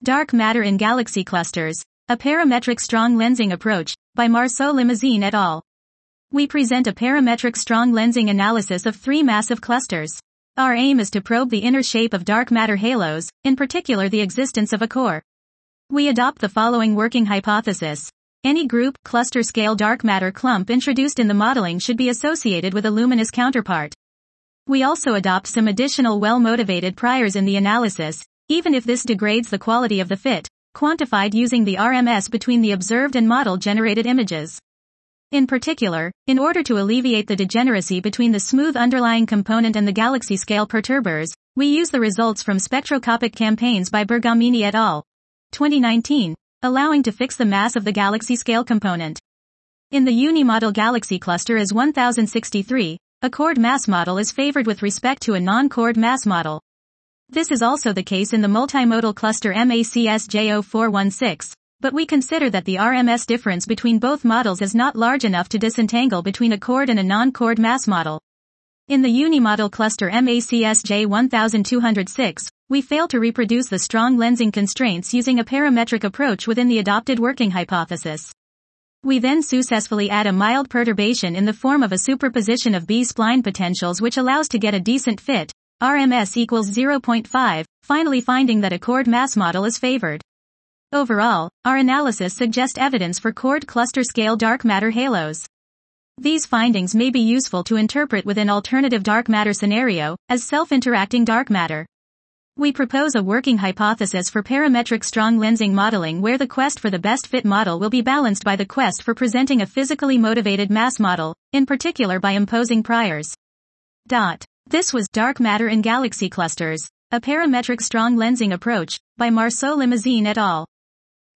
Dark Matter in Galaxy Clusters, a Parametric Strong Lensing Approach, by Marceau Limousin et al. We present a parametric strong lensing analysis of three massive clusters. Our aim is to probe the inner shape of dark matter halos, in particular the existence of a core. We adopt the following working hypothesis. Any group, cluster scale dark matter clump introduced in the modeling should be associated with a luminous counterpart. We also adopt some additional well-motivated priors in the analysis, even if this degrades the quality of the fit, quantified using the RMS between the observed and model-generated images. In particular, in order to alleviate the degeneracy between the smooth underlying component and the galaxy scale perturbers, we use the results from spectroscopic campaigns by Bergamini et al. 2019, allowing to fix the mass of the galaxy scale component. In the unimodel galaxy cluster as 1063, a chord mass model is favored with respect to a non-chord mass model. This is also the case in the multimodal cluster MACS-J0416, but we consider that the RMS difference between both models is not large enough to disentangle between a chord and a non-chord mass model. In the unimodel cluster MACS-J1206, we fail to reproduce the strong lensing constraints using a parametric approach within the adopted working hypothesis. We then successfully add a mild perturbation in the form of a superposition of B-spline potentials which allows to get a decent fit, RMS equals 0.5, finally finding that a chord mass model is favored. Overall, our analysis suggests evidence for chord cluster scale dark matter halos. These findings may be useful to interpret with an alternative dark matter scenario, as self-interacting dark matter. We propose a working hypothesis for parametric strong lensing modeling where the quest for the best fit model will be balanced by the quest for presenting a physically motivated mass model, in particular by imposing priors. This was Dark Matter in Galaxy Clusters, a Parametric Strong Lensing Approach, by Marceau Limousin et al.